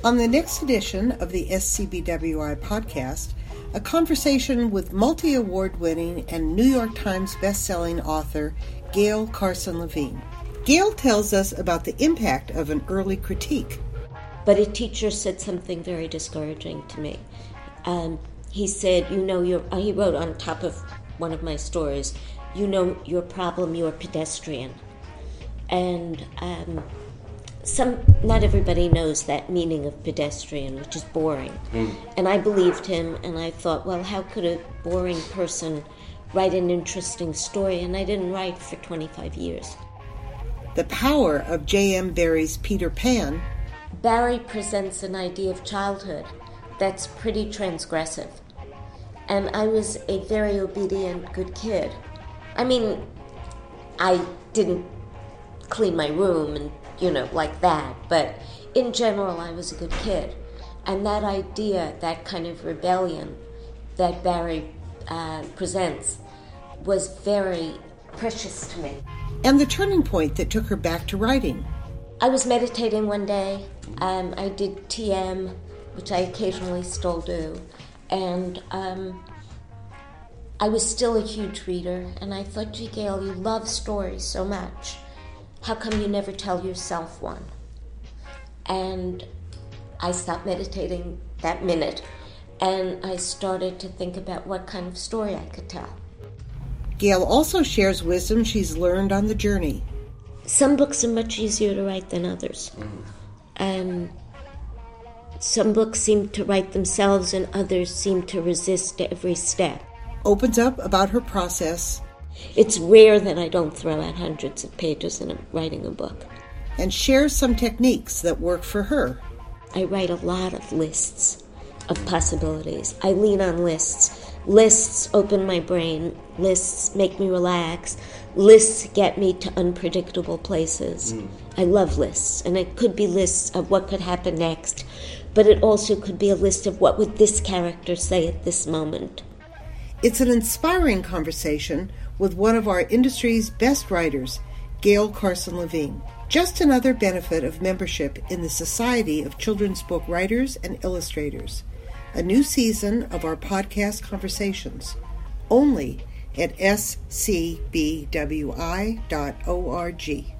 On the next edition of the SCBWI podcast, a conversation with multi-award-winning and New York Times best-selling author Gail Carson Levine. Gail tells us about the impact of an early critique. But a teacher said something very discouraging to me. He said, he wrote on top of one of my stories, your problem, you're pedestrian. And not everybody knows that meaning of pedestrian, which is boring. And I believed him, and I thought, well, how could a boring person write an interesting story? And I didn't write for 25 years. The power of J.M. Barrie's Peter Pan. Barrie presents an idea of childhood that's pretty transgressive. And I was a very obedient, good kid. I mean, I didn't clean my room and like that. But in general, I was a good kid. And that idea, that kind of rebellion that Barrie presents was very precious to me. And the turning point that took her back to writing. I was meditating one day. I did TM, which I occasionally still do. And I was still a huge reader. And I thought, gee, Gail, you love stories so much. How come you never tell yourself one? And I stopped meditating that minute, and I started to think about what kind of story I could tell. Gail also shares wisdom she's learned on the journey. Some books are much easier to write than others. Some books seem to write themselves, and others seem to resist every step. Opens up about her process. It's rare that I don't throw out hundreds of pages in writing a book. And shares some techniques that work for her. I write a lot of lists of possibilities. I lean on lists. Lists open my brain. Lists make me relax. Lists get me to unpredictable places. I love lists. And it could be lists of what could happen next, but it also could be a list of what would this character say at this moment. It's an inspiring conversation with one of our industry's best writers, Gail Carson Levine. Just another benefit of membership in the Society of Children's Book Writers and Illustrators. A new season of our podcast conversations, only at scbwi.org.